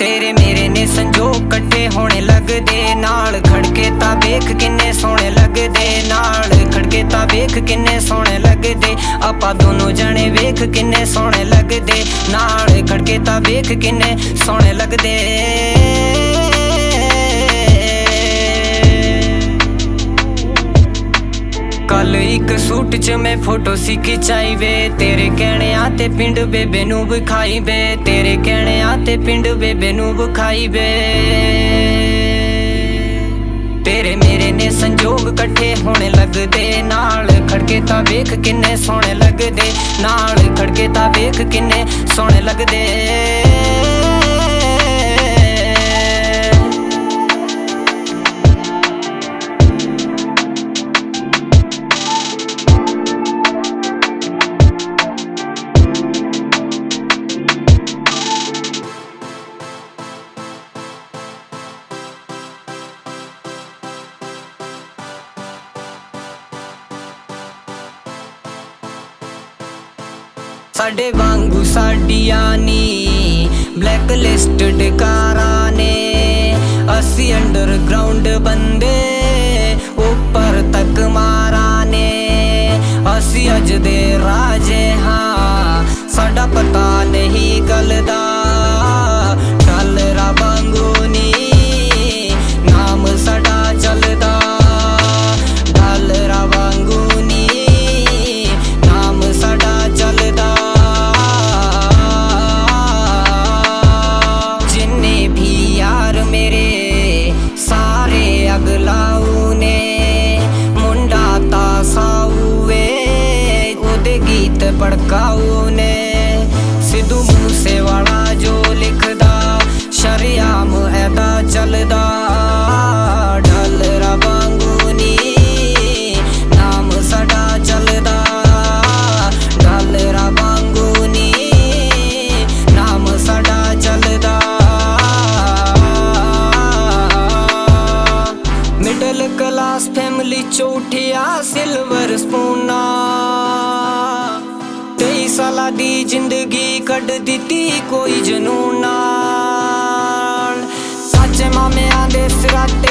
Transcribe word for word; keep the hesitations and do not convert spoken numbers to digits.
तेरे मेरे ने संजोग कट्ठे होने लगदे, नाल खड़के ता वेख किन्ने सोहणे लगदे, नाल खड़के ता वेख किन्ने सोहणे लगदे, आपां दोनों जने वेख किन्ने सोहणे लगदे, नाल खड़के ता वेख किन्ने सोहणे लगदे। कल एक सूट च मैं फोटो सी खिचाई वे, तेरे कहने आते पिंड बेबे नू विखाई वे, तेरे कहने आते पिंड बेबे नू विखाई वे। तेरे मेरे ने संजोग कट्ठे होने लगदे, नाल खड़के ता वेख किन्ने सोहणे लगदे, नाल खड़के ता वेख किन्ने सोहणे लगदे। साडे वांगू साडिया नी ब्लैक लिस्टेड कारां ने, असी अंडरग्राउंड बंदे ऊपर तक मारा ने, असी अज दे राजे हाँ साडा पता नहीं गलदा, डालरा वांगू नी नाम साडा चलदा, डालरा वांगू नी नाम साडा चलदा। अगलाऊ ने मुंडा तासाऊ वे, ओदे गीत भड़काऊ ने, सिद्धू मूसेवाला जो लिखदा शरियाम ऐदा चलदा, डालरा वांगू नी नाम साडा चलदा, डालरा वांगू नी नाम साडा चलदा। मिडल क्लास फैमिली चौठिया सिल्वर स्पूना, तेई साला दी जिंदगी कड दिती कोई जनून नाल, सच मामे आंदे सिराते